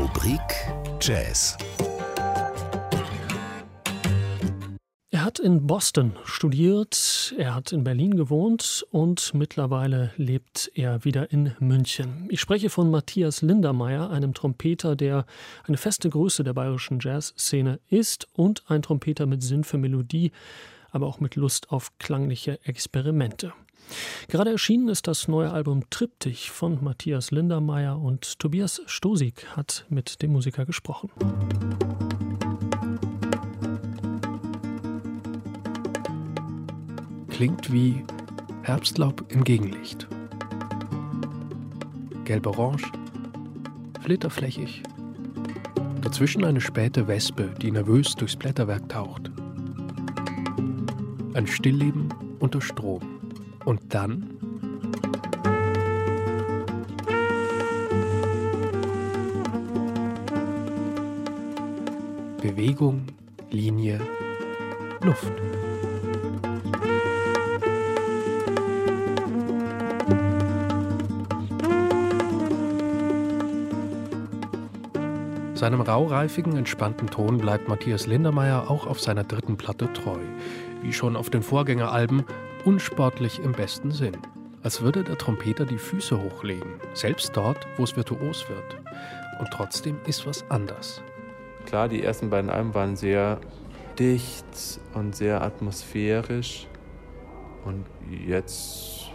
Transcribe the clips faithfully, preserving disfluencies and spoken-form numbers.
Rubrik Jazz. Er hat in Boston studiert, er hat in Berlin gewohnt und mittlerweile lebt er wieder in München. Ich spreche von Matthias Lindermeier, einem Trompeter, der eine feste Größe der bayerischen Jazzszene ist und ein Trompeter mit Sinn für Melodie, aber auch mit Lust auf klangliche Experimente. Gerade erschienen ist das neue Album Triptych von Matthias Lindermeier und Tobias Stosig hat mit dem Musiker gesprochen. Klingt wie Herbstlaub im Gegenlicht. Gelb-orange, flitterflächig. Dazwischen eine späte Wespe, die nervös durchs Blätterwerk taucht. Ein Stillleben unter Strom. Und dann Bewegung, Linie, Luft. Seinem raureifigen, entspannten Ton bleibt Matthias Lindermeier auch auf seiner dritten Platte treu. Wie schon auf den Vorgängeralben, unsportlich im besten Sinn. Als würde der Trompeter die Füße hochlegen, selbst dort, wo es virtuos wird. Und trotzdem ist was anders. Klar, die ersten beiden Alben waren sehr dicht und sehr atmosphärisch. Und jetzt,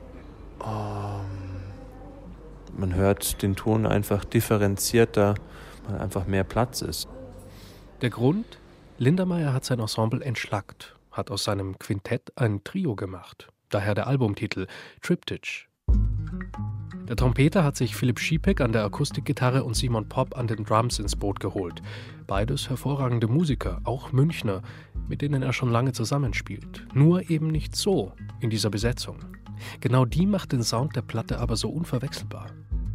ähm, man hört den Ton einfach differenzierter, weil einfach mehr Platz ist. Der Grund? Lindermeier hat sein Ensemble entschlackt, hat aus seinem Quintett ein Trio gemacht. Daher der Albumtitel Triptych. Der Trompeter hat sich Philipp Schipek an der Akustikgitarre und Simon Popp an den Drums ins Boot geholt. Beides hervorragende Musiker, auch Münchner, mit denen er schon lange zusammenspielt. Nur eben nicht so in dieser Besetzung. Genau die macht den Sound der Platte aber so unverwechselbar.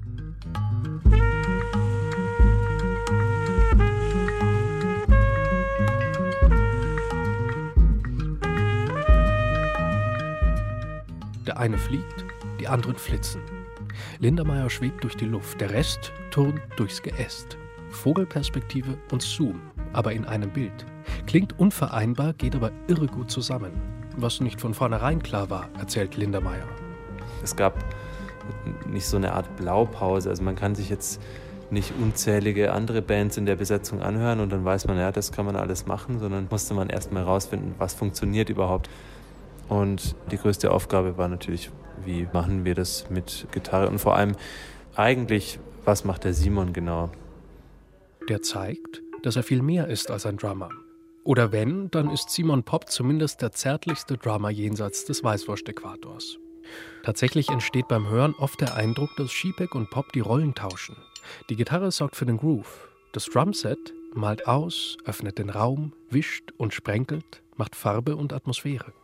Der eine fliegt, die anderen flitzen. Lindermeier schwebt durch die Luft, der Rest turnt durchs Geäst. Vogelperspektive und Zoom, aber in einem Bild. Klingt unvereinbar, geht aber irre gut zusammen. Was nicht von vornherein klar war, erzählt Lindermeier. Es gab nicht so eine Art Blaupause, also man kann sich jetzt nicht unzählige andere Bands in der Besetzung anhören und dann weiß man, ja, das kann man alles machen, sondern musste man erst mal rausfinden, was funktioniert überhaupt. Und die größte Aufgabe war natürlich, wie machen wir das mit Gitarre und vor allem eigentlich, was macht der Simon genau? Der zeigt, dass er viel mehr ist als ein Drummer. Oder wenn, dann ist Simon Popp zumindest der zärtlichste Drummer jenseits des Weißwurst-Äquators. Tatsächlich entsteht beim Hören oft der Eindruck, dass Schipek und Popp die Rollen tauschen. Die Gitarre sorgt für den Groove. Das Drumset malt aus, öffnet den Raum, wischt und sprenkelt, macht Farbe und Atmosphäre.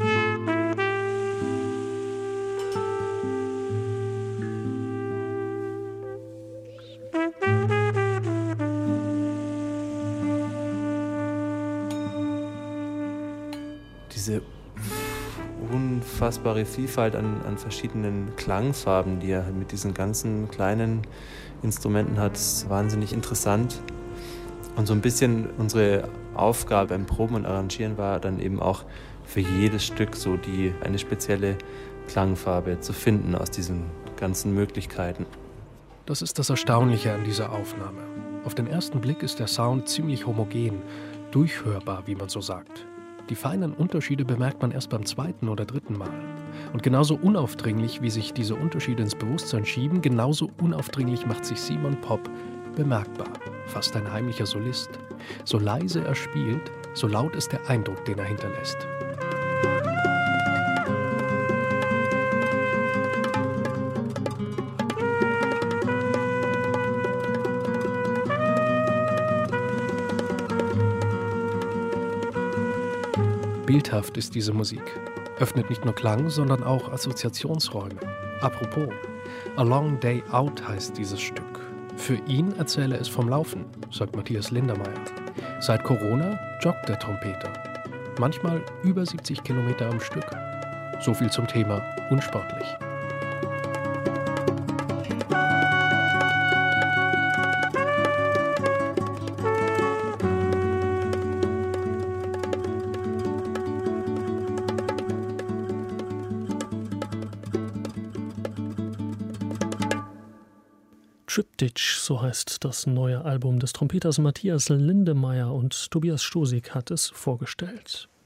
Diese unfassbare Vielfalt an, an verschiedenen Klangfarben, die er mit diesen ganzen kleinen Instrumenten hat, ist wahnsinnig interessant. Und so ein bisschen unsere Aufgabe beim Proben und Arrangieren war dann eben auch für jedes Stück so die eine spezielle Klangfarbe zu finden aus diesen ganzen Möglichkeiten. Das ist das Erstaunliche an dieser Aufnahme. Auf den ersten Blick ist der Sound ziemlich homogen, durchhörbar, wie man so sagt. Die feinen Unterschiede bemerkt man erst beim zweiten oder dritten Mal. Und genauso unaufdringlich, wie sich diese Unterschiede ins Bewusstsein schieben, genauso unaufdringlich macht sich Simon Popp bemerkbar. Fast ein heimlicher Solist. So leise er spielt, so laut ist der Eindruck, den er hinterlässt. Bildhaft ist diese Musik. Öffnet nicht nur Klang, sondern auch Assoziationsräume. Apropos, A Long Day Out heißt dieses Stück. Für ihn erzähle es vom Laufen, sagt Matthias Lindermeier. Seit Corona joggt der Trompeter. Manchmal über siebzig Kilometer am Stück. So viel zum Thema unsportlich. Triptych, so heißt das neue Album des Trompeters Matthias Lindemeyer, und Tobias Stosig hat es vorgestellt.